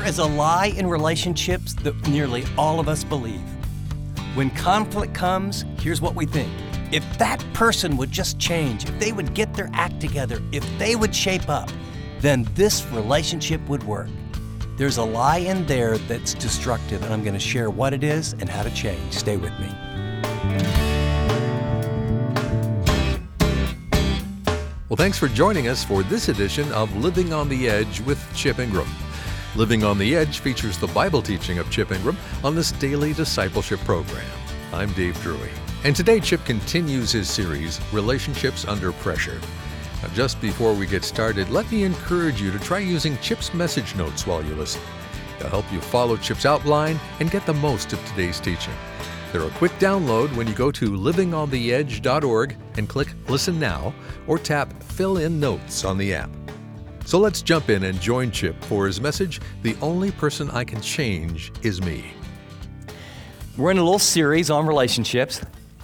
There is a lie in relationships that nearly all of us believe. When conflict comes, here's what we think. If that person would just change, if they would get their act together, if they would shape up, then this relationship would work. There's a lie in there that's destructive, and I'm going to share what it is and how to change. Stay with me. Well, thanks for joining us for this edition of Living on the Edge with Chip Ingram. Living on the Edge features the Bible teaching of Chip Ingram on this daily discipleship program. I'm Dave Drury, and today Chip continues his series, Relationships Under Pressure. Now, just before we get started, let me encourage you to try using Chip's message notes while you listen. They'll help you follow Chip's outline and get the most of today's teaching. They're a quick download when you go to livingontheedge.org and click Listen Now, or tap Fill in Notes on the app. So let's jump in and join Chip for his message, The Only Person I Can Change Is Me. We're in a little series on relationships,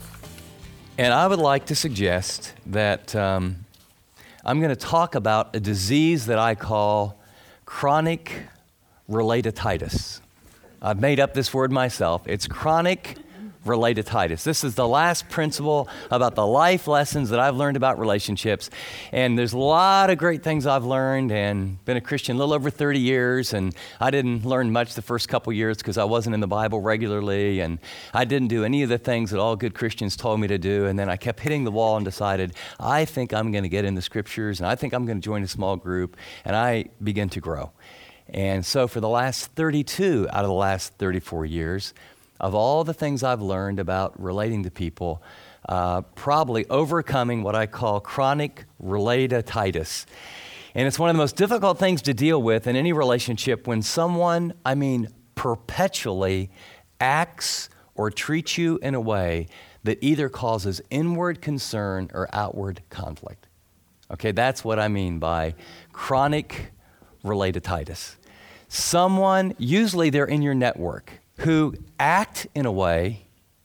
and I would like to suggest that I'm going to talk about a disease that I call chronic relatitis. I've made up this word myself. It's chronic relatitis. This is the last principle about the life lessons that I've learned about relationships. And there's a lot of great things I've learned, and been a Christian a little over 30 years. And I didn't learn much the first couple years because I wasn't in the Bible regularly. And I didn't do any of the things that all good Christians told me to do. And then I kept hitting the wall and decided, I think I'm going to get in the scriptures, and I think I'm going to join a small group. And I began to grow. And so for the last 32 out of the last 34 years, of all the things I've learned about relating to people, probably overcoming what I call chronic relatitis. And it's one of the most difficult things to deal with in any relationship when someone, perpetually acts or treats you in a way that either causes inward concern or outward conflict. Okay, that's what I mean by chronic relatitis. Someone, usually they're in your network, who act in a way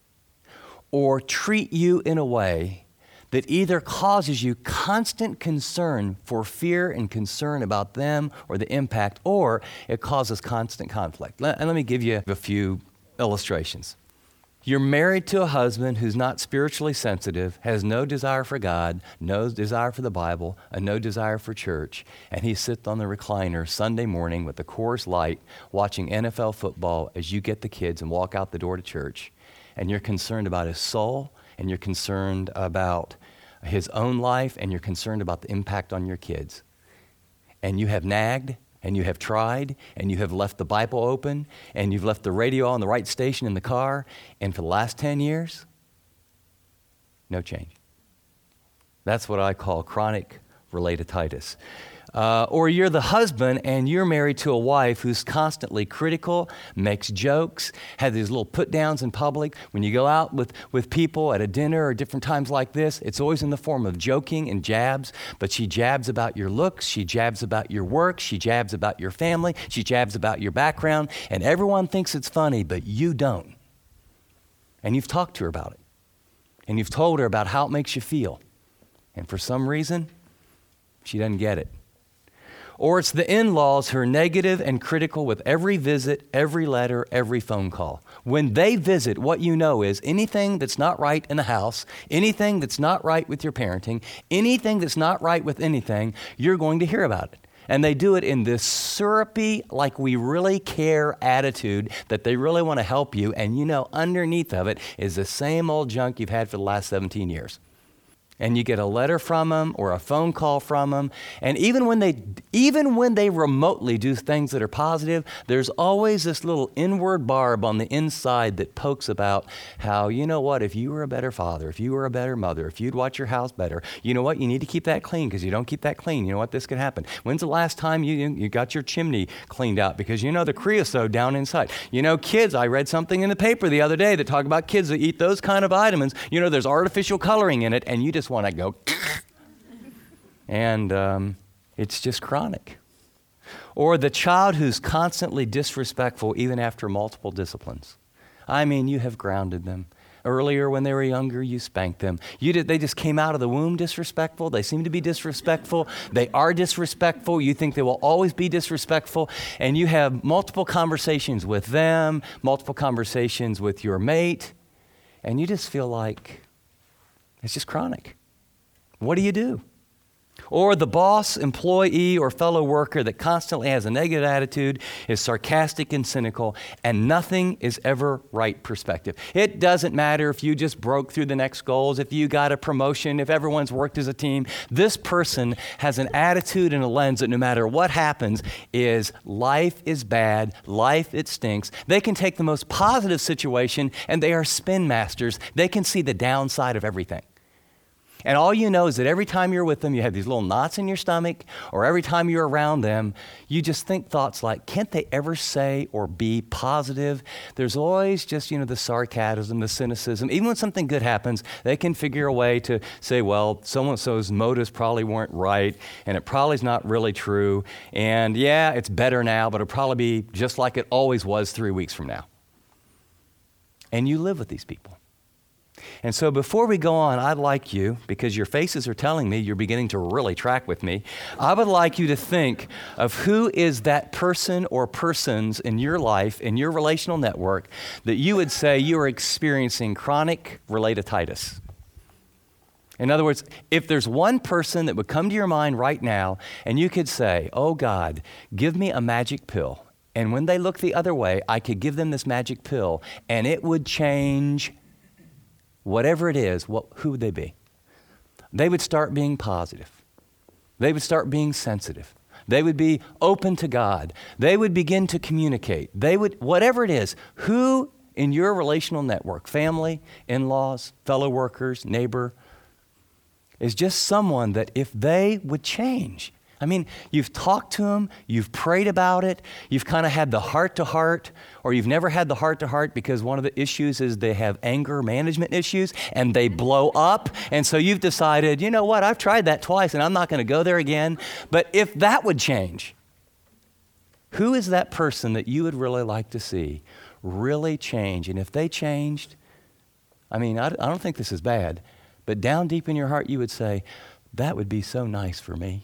or treat you in a way that either causes you constant concern for fear and concern about them or the impact, or it causes constant conflict. Let me give you a few illustrations. You're married to a husband who's not spiritually sensitive, has no desire for God, no desire for the Bible, and no desire for church, and he sits on the recliner Sunday morning with the Coors Light watching NFL football as you get the kids and walk out the door to church, and you're concerned about his soul, and you're concerned about his own life, and you're concerned about the impact on your kids. And you have nagged, and you have tried, and you have left the Bible open, and you've left the radio on the right station in the car, and for the last 10 years, no change. That's what I call chronic relatitis. Or you're the husband and you're married to a wife who's constantly critical, makes jokes, has these little put downs in public. When you go out with people at a dinner or different times like this, it's always in the form of joking and jabs, but she jabs about your looks, she jabs about your work, she jabs about your family, she jabs about your background, and everyone thinks it's funny, but you don't. And you've talked to her about it. And you've told her about how it makes you feel. And for some reason, she doesn't get it. Or it's the in-laws who are negative and critical with every visit, every letter, every phone call. When they visit, what you know is anything that's not right in the house, anything that's not right with your parenting, anything that's not right with anything, you're going to hear about it. And they do it in this syrupy, like we really care attitude that they really want to help you. And you know underneath of it is the same old junk you've had for the last 17 years. And you get a letter from them or a phone call from them. And even when they remotely do things that are positive, there's always this little inward barb on the inside that pokes about how, you know what, if you were a better father, if you were a better mother, if you'd watch your house better, you know what, you need to keep that clean because you don't keep that clean. You know what, this could happen. When's the last time you got your chimney cleaned out because you know the creosote down inside? You know, kids, I read something in the paper the other day that talked about kids that eat those kind of vitamins. You know, there's artificial coloring in it, and you just want to go, and it's just chronic. Or the child who's constantly disrespectful even after multiple disciplines. I mean, you have grounded them. earlier when they were younger, you spanked them. They just came out of the womb disrespectful. They seem to be disrespectful. They are disrespectful. You think they will always be disrespectful. And you have multiple conversations with them, multiple conversations with your mate, and you just feel like it's just chronic. What do you do? Or the boss, employee, or fellow worker that constantly has a negative attitude, is sarcastic and cynical, and nothing is ever right perspective. It doesn't matter if you just broke through the next goals, if you got a promotion, if everyone's worked as a team. This person has an attitude and a lens that no matter what happens is life is bad, life it stinks. They can take the most positive situation and they are spin masters. They can see the downside of everything. And all you know is that every time you're with them, you have these little knots in your stomach, or every time you're around them, you just think thoughts like, can't they ever say or be positive? There's always just, the sarcasm, the cynicism. Even when something good happens, they can figure a way to say, well, so-and-so's motives probably weren't right, and it probably is not really true. And yeah, it's better now, but it'll probably be just like it always was 3 weeks from now. And you live with these people. And so before we go on, I'd like you, because your faces are telling me you're beginning to really track with me, I would like you to think of who is that person or persons in your life, in your relational network, that you would say you are experiencing chronic relatitis. In other words, if there's one person that would come to your mind right now, and you could say, oh God, give me a magic pill. And when they look the other way, I could give them this magic pill, and it would change whatever it is. Who would they be? They would start being positive. They would start being sensitive. They would be open to God. They would begin to communicate. Whatever it is, who in your relational network, family, in-laws, fellow workers, neighbor, is just someone that if they would change. I mean, you've talked to them, you've prayed about it, you've kind of had the heart-to-heart, or you've never had the heart-to-heart because one of the issues is they have anger management issues and they blow up. And so you've decided, you know what, I've tried that twice and I'm not going to go there again. But if that would change, who is that person that you would really like to see really change? And if they changed, I don't think this is bad, but down deep in your heart you would say, that would be so nice for me.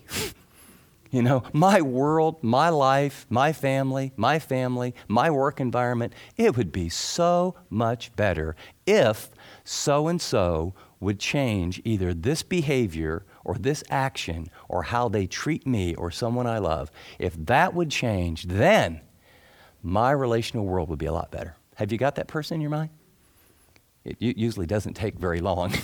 My world, my life, my family, my work environment, it would be so much better if so-and-so would change either this behavior or this action or how they treat me or someone I love. If that would change, then my relational world would be a lot better. Have you got that person in your mind? It usually doesn't take very long.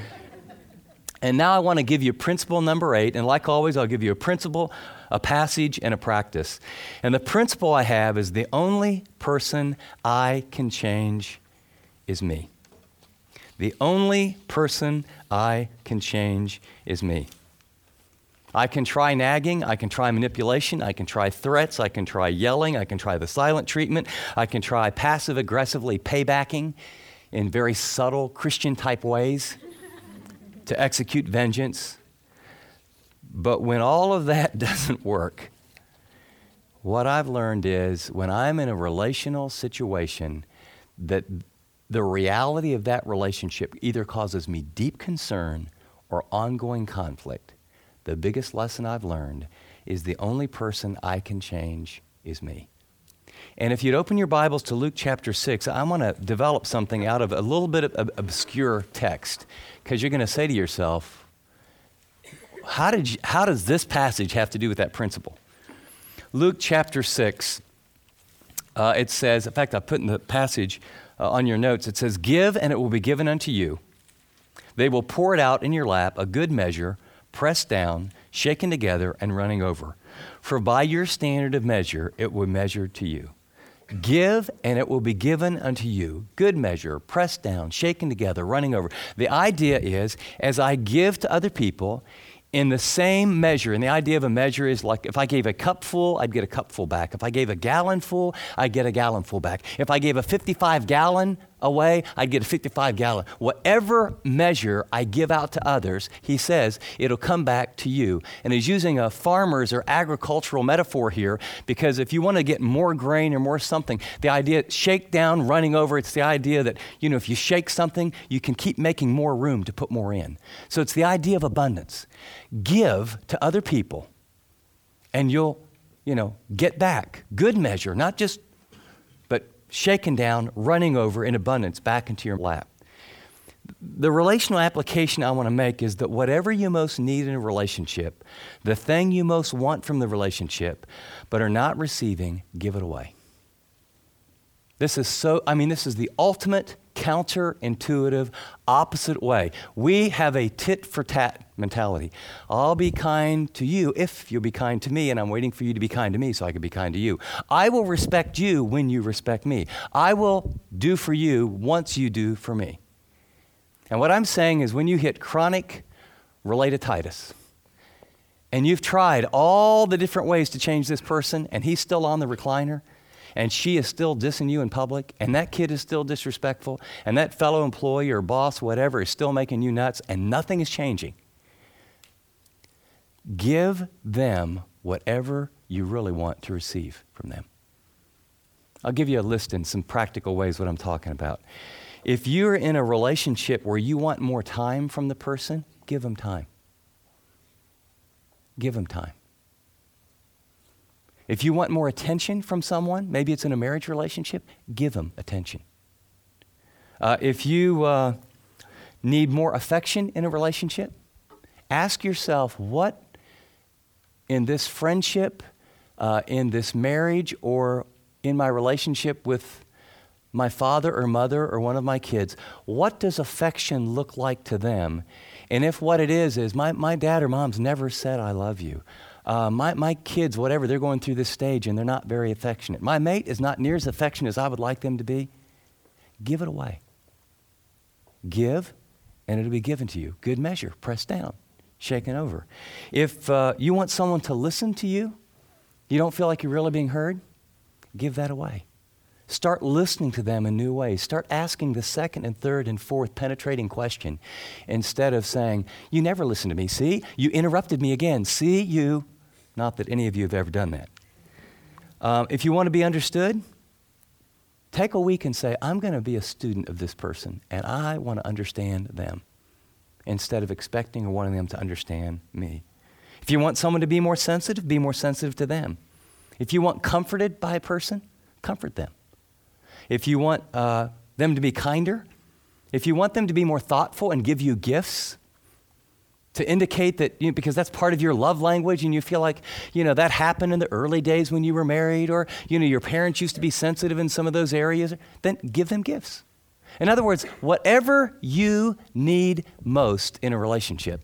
And now I want to give you principle number 8. And like always, I'll give you a principle, a passage, and a practice. And the principle I have is the only person I can change is me. The only person I can change is me. I can try nagging, I can try manipulation, I can try threats, I can try yelling, I can try the silent treatment, I can try passive-aggressively paybacking in very subtle Christian-type ways to execute vengeance. But when all of that doesn't work, what I've learned is when I'm in a relational situation that the reality of that relationship either causes me deep concern or ongoing conflict, the biggest lesson I've learned is the only person I can change is me. And if you'd open your Bibles to Luke chapter 6, I want to develop something out of a little bit of obscure text, because you're going to say to yourself, how does this passage have to do with that principle? Luke chapter 6, it says, in fact, I put in the passage on your notes, it says, give and it will be given unto you. They will pour it out in your lap, a good measure, pressed down, shaken together, and running over. For by your standard of measure, it will measure to you. Give, and it will be given unto you. Good measure, pressed down, shaken together, running over. The idea is, as I give to other people, in the same measure, and the idea of a measure is like if I gave a cup full, I'd get a cup full back. If I gave a gallon full, I'd get a gallon full back. If I gave a 55-gallon away, I'd get a 55-gallon. Whatever measure I give out to others, he says, it'll come back to you. And he's using a farmer's or agricultural metaphor here, because if you want to get more grain or more something, the idea, shake down, running over, it's the idea that, if you shake something, you can keep making more room to put more in. So it's the idea of abundance. Give to other people, and you'll, get back. Good measure, not just, but shaken down, running over in abundance back into your lap. The relational application I want to make is that whatever you most need in a relationship, the thing you most want from the relationship, but are not receiving, give it away. This is the ultimate counterintuitive, opposite way. We have a tit-for-tat mentality. I'll be kind to you if you'll be kind to me, and I'm waiting for you to be kind to me so I can be kind to you. I will respect you when you respect me. I will do for you once you do for me. And what I'm saying is when you hit chronic relatitis, and you've tried all the different ways to change this person, and he's still on the recliner, and she is still dissing you in public, and that kid is still disrespectful, and that fellow employee or boss, whatever, is still making you nuts, and nothing is changing. Give them whatever you really want to receive from them. I'll give you a list in some practical ways what I'm talking about. If you're in a relationship where you want more time from the person, give them time. Give them time. If you want more attention from someone, maybe it's in a marriage relationship, give them attention. If you need more affection in a relationship, ask yourself what in this friendship, in this marriage, or in my relationship with my father or mother or one of my kids, what does affection look like to them? And if what it is my dad or mom's never said I love you. My kids, whatever, they're going through this stage and they're not very affectionate. My mate is not near as affectionate as I would like them to be. Give it away. Give, and it'll be given to you. Good measure, pressed down, shaken over. If you want someone to listen to you, you don't feel like you're really being heard, give that away. Start listening to them in new ways. Start asking the second and third and fourth penetrating question instead of saying, you never listen to me. See, you interrupted me again. See, you. Not that any of you have ever done that. If you want to be understood, take a week and say, I'm going to be a student of this person, and I want to understand them instead of expecting or wanting them to understand me. If you want someone to be more sensitive to them. If you want comforted by a person, comfort them. If you want them to be kinder, if you want them to be more thoughtful and give you gifts to indicate that, because that's part of your love language and you feel like, that happened in the early days when you were married, or, your parents used to be sensitive in some of those areas, then give them gifts. In other words, whatever you need most in a relationship,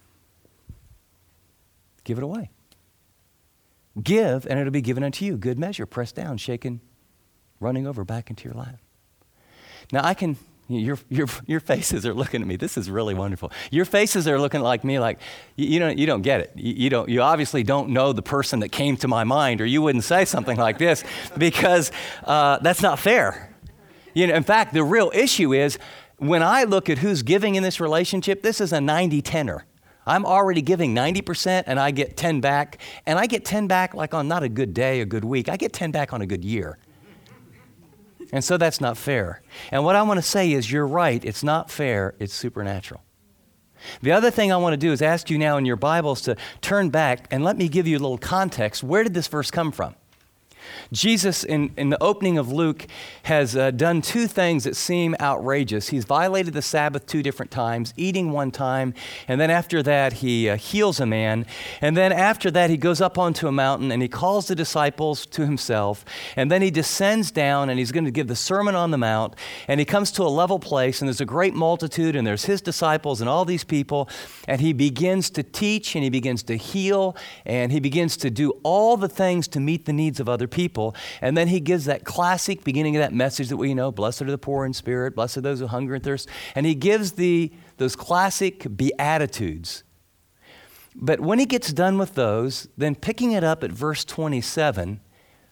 give it away. Give, and it'll be given unto you. Good measure, pressed down, shaken, running over back into your lap. Now your faces are looking at me. This is really wonderful. Your faces are looking like me, like you don't get it. You obviously don't know the person that came to my mind, or you wouldn't say something like this, because that's not fair. In fact, the real issue is when I look at who's giving in this relationship, this is a 90-10er. I'm already giving 90% and I get 10 back, and I get 10 back like on not a good day, a good week. I get 10 back on a good year. And so that's not fair. And what I want to say is you're right. It's not fair. It's supernatural. The other thing I want to do is ask you now in your Bibles to turn back and let me give you a little context. Where did this verse come from? Jesus, in the opening of Luke, has done two things that seem outrageous. He's violated the Sabbath 2 different times, eating one time, and then after that, he heals a man. And then after that, he goes up onto a mountain, and he calls the disciples to himself. And then he descends down, and he's going to give the Sermon on the Mount. And he comes to a level place, and there's a great multitude, and there's his disciples and all these people. And he begins to teach, and he begins to heal, and he begins to do all the things to meet the needs of other people. And then he gives that classic beginning of that message that we know, blessed are the poor in spirit, blessed are those who hunger and thirst. And he gives those classic beatitudes. But when he gets done with those, then picking it up at verse 27,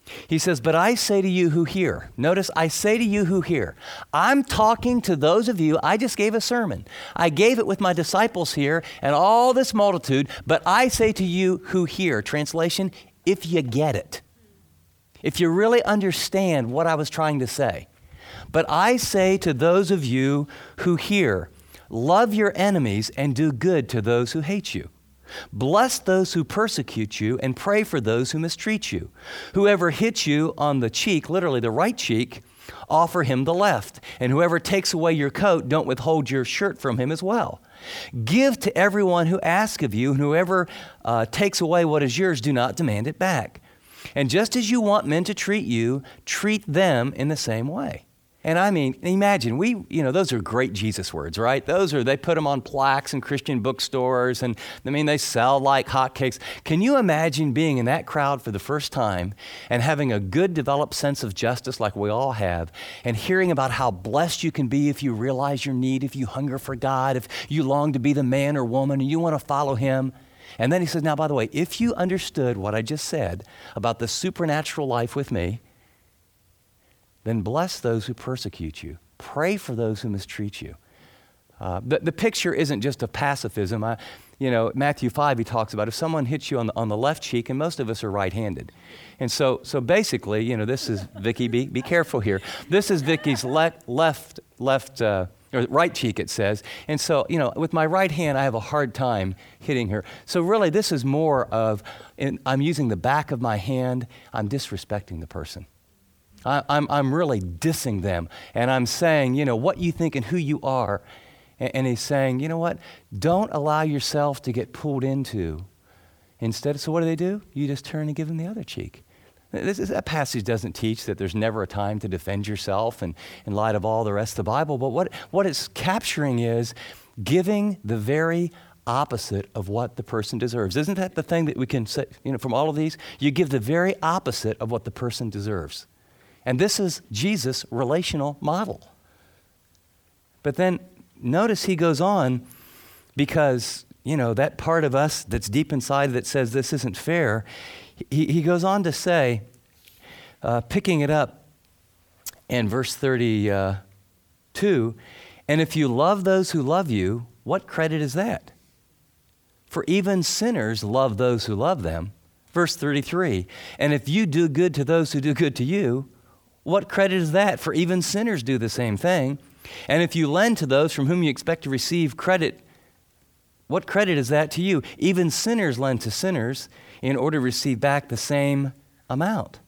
He says, but I say to you who hear. Notice, I say to you who hear. I'm talking to those of you. I just gave a sermon. I gave it with my disciples here and all this multitude, but I say to you who hear. Translation, if you get it. If you really understand what I was trying to say. But I say to those of you who hear, love your enemies and do good to those who hate you. Bless those who persecute you and pray for those who mistreat you. Whoever hits you on the cheek, literally the right cheek, offer him the left. And whoever takes away your coat, don't withhold your shirt from him as well. Give to everyone who asks of you, and whoever takes away what is yours, do not demand it back. And just as you want men to treat you, treat them in the same way. And I mean, imagine, those are great Jesus words, right? They put them on plaques in Christian bookstores, and I mean, they sell like hotcakes. Can you imagine being in that crowd for the first time and having a good developed sense of justice like we all have, and hearing about how blessed you can be if you realize your need, if you hunger for God, if you long to be the man or woman and you want to follow him? And then he says, now, by the way, if you understood what I just said about the supernatural life with me, then bless those who persecute you. Pray for those who mistreat you. The picture isn't just of pacifism. Matthew 5, he talks about if someone hits you on the left cheek, and most of us are right-handed. And so basically, this is, Vicky, be careful here. This is Vicky's right cheek, it says. And so, with my right hand, I have a hard time hitting her. So really, this is more of, I'm using the back of my hand, I'm disrespecting the person. I'm really dissing them, and I'm saying, what you think and who you are. And he's saying, you know what? Don't allow yourself to get pulled into. Instead, so what do? You just turn and give them the other cheek. That passage doesn't teach that there's never a time to defend yourself and in light of all the rest of the Bible, but what it's capturing is giving the very opposite of what the person deserves. Isn't that the thing that we can say, from all of these? You give the very opposite of what the person deserves. And this is Jesus' relational model. But then notice he goes on because, that part of us that's deep inside that says this isn't fair, he goes on to say, picking it up in verse 32, and if you love those who love you, what credit is that? For even sinners love those who love them. Verse 33, and if you do good to those who do good to you, what credit is that? For even sinners do the same thing. And if you lend to those from whom you expect to receive credit, what credit is that to you? Even sinners lend to sinners in order to receive back the same amount.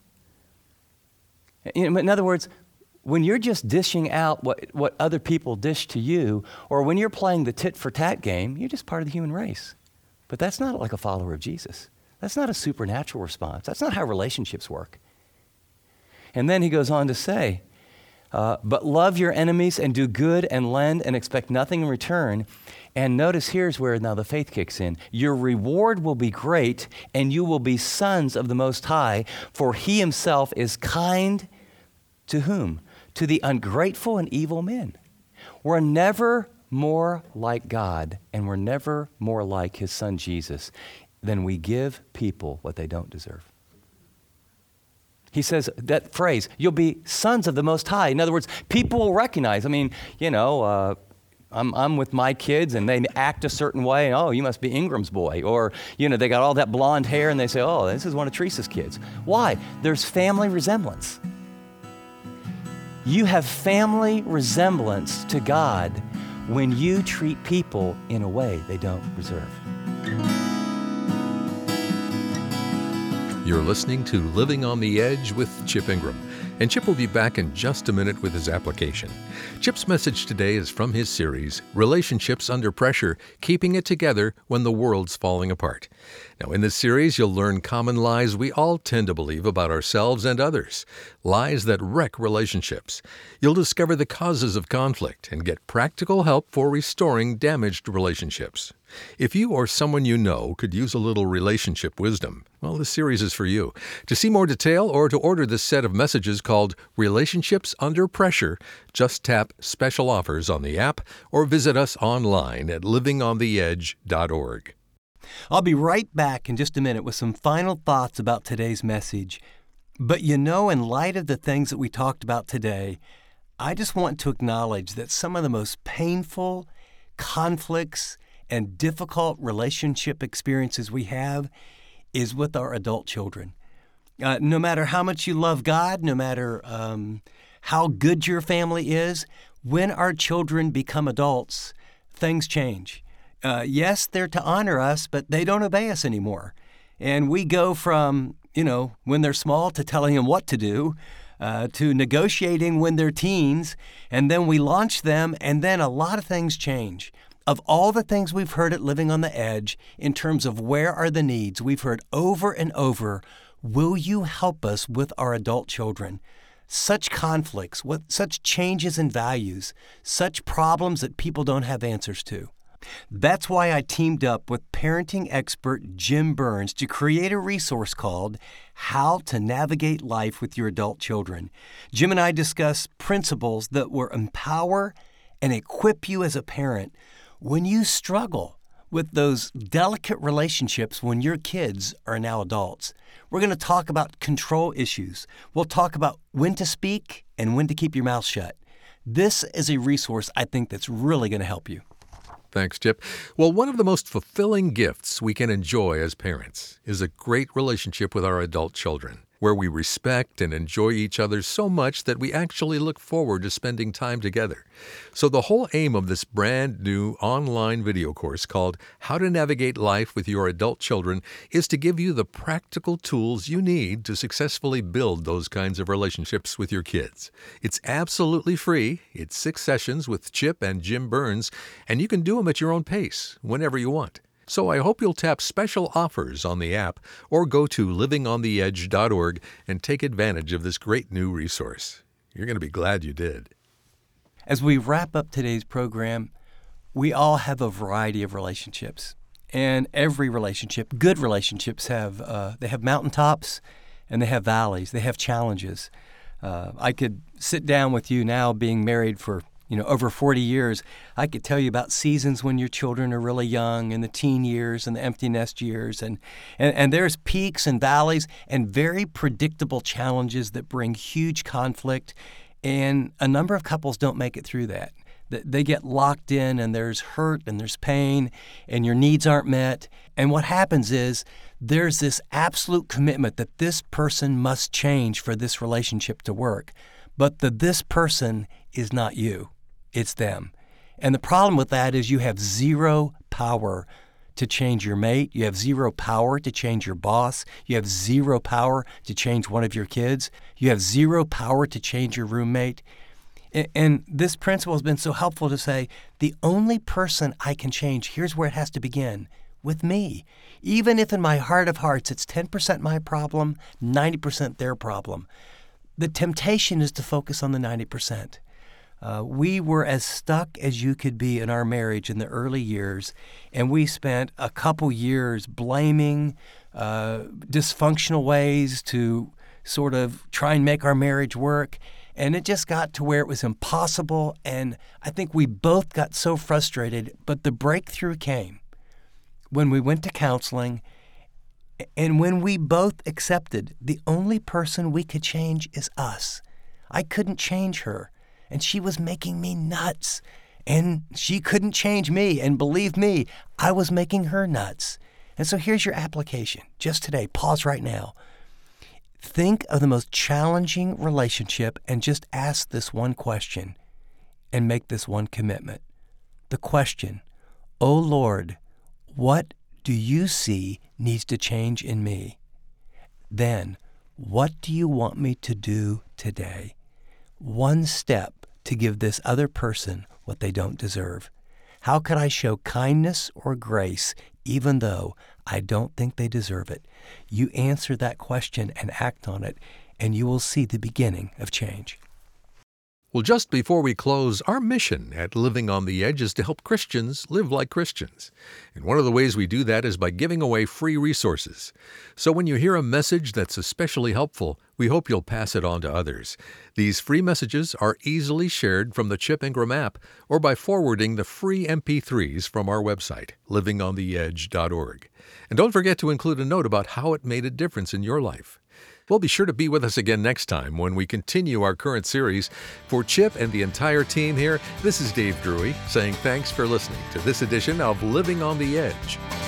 In other words, when you're just dishing out what other people dish to you, or when you're playing the tit-for-tat game, you're just part of the human race. But that's not like a follower of Jesus. That's not a supernatural response. That's not how relationships work. And then he goes on to say, but love your enemies and do good and lend and expect nothing in return. And notice here's where now the faith kicks in. Your reward will be great and you will be sons of the Most High, for he himself is kind to whom? To the ungrateful and evil men. We're never more like God and we're never more like his son Jesus than we give people what they don't deserve. He says that phrase, you'll be sons of the Most High. In other words, people will recognize. I mean, I'm with my kids and they act a certain way. And, oh, you must be Ingram's boy. Or, they got all that blonde hair and they say, oh, this is one of Teresa's kids. Why? There's family resemblance. You have family resemblance to God when you treat people in a way they don't deserve. You're listening to Living on the Edge with Chip Ingram, and Chip will be back in just a minute with his application. Chip's message today is from his series, Relationships Under Pressure, Keeping It Together When the World's Falling Apart. Now, in this series, you'll learn common lies we all tend to believe about ourselves and others, lies that wreck relationships. You'll discover the causes of conflict and get practical help for restoring damaged relationships. If you or someone you know could use a little relationship wisdom, well, this series is for you. To see more detail or to order this set of messages called Relationships Under Pressure, just tap Special Offers on the app or visit us online at livingontheedge.org. I'll be right back in just a minute with some final thoughts about today's message. But in light of the things that we talked about today, I just want to acknowledge that some of the most painful conflicts and difficult relationship experiences we have is with our adult children. No matter how much you love God, no matter how good your family is, when our children become adults, things change. Yes, they're to honor us, but they don't obey us anymore. And we go from, when they're small to telling them what to do, to negotiating when they're teens, and then we launch them, and then a lot of things change. Of all the things we've heard at Living on the Edge, in terms of where are the needs, we've heard over and over, will you help us with our adult children? Such conflicts, such changes in values, such problems that people don't have answers to. That's why I teamed up with parenting expert Jim Burns to create a resource called How to Navigate Life with Your Adult Children. Jim and I discuss principles that will empower and equip you as a parent when you struggle with those delicate relationships when your kids are now adults. We're going to talk about control issues. We'll talk about when to speak and when to keep your mouth shut. This is a resource I think that's really going to help you. Thanks, Chip. Well, one of the most fulfilling gifts we can enjoy as parents is a great relationship with our adult children, where we respect and enjoy each other so much that we actually look forward to spending time together. So the whole aim of this brand new online video course called How to Navigate Life with Your Adult Children is to give you the practical tools you need to successfully build those kinds of relationships with your kids. It's absolutely free. It's 6 sessions with Chip and Jim Burns, and you can do them at your own pace, whenever you want. So I hope you'll tap special offers on the app or go to livingontheedge.org and take advantage of this great new resource. You're going to be glad you did. As we wrap up today's program, we all have a variety of relationships. And every relationship, good relationships, they have mountaintops and they have valleys. They have challenges. I could sit down with you now, being married for over 40 years, I could tell you about seasons when your children are really young, and the teen years and the empty nest years. And there's peaks and valleys and very predictable challenges that bring huge conflict. And a number of couples don't make it through that. They get locked in, and there's hurt and there's pain, and your needs aren't met. And what happens is there's this absolute commitment that this person must change for this relationship to work. But this person is not you. It's them. And the problem with that is you have zero power to change your mate. You have zero power to change your boss. You have zero power to change one of your kids. You have zero power to change your roommate. And this principle has been so helpful to say, the only person I can change, here's where it has to begin, with me. Even if in my heart of hearts it's 10% my problem, 90% their problem. The temptation is to focus on the 90%. We were as stuck as you could be in our marriage in the early years, and we spent a couple years blaming dysfunctional ways to sort of try and make our marriage work, and it just got to where it was impossible, and I think we both got so frustrated, but the breakthrough came when we went to counseling, and when we both accepted the only person we could change is us. I couldn't change her. And she was making me nuts, and she couldn't change me. And believe me, I was making her nuts. And so here's your application. Just today, pause right now. Think of the most challenging relationship and just ask this one question and make this one commitment. The question, "Oh Lord, what do you see needs to change in me?" Then, what do you want me to do today? One step to give this other person what they don't deserve. How could I show kindness or grace even though I don't think they deserve it? You answer that question and act on it, and you will see the beginning of change. Well, just before we close, our mission at Living on the Edge is to help Christians live like Christians. And one of the ways we do that is by giving away free resources. So when you hear a message that's especially helpful, we hope you'll pass it on to others. These free messages are easily shared from the Chip Ingram app or by forwarding the free MP3s from our website, livingontheedge.org. And don't forget to include a note about how it made a difference in your life. Well, be sure to be with us again next time when we continue our current series. For Chip and the entire team here, this is Dave Drury saying thanks for listening to this edition of Living on the Edge.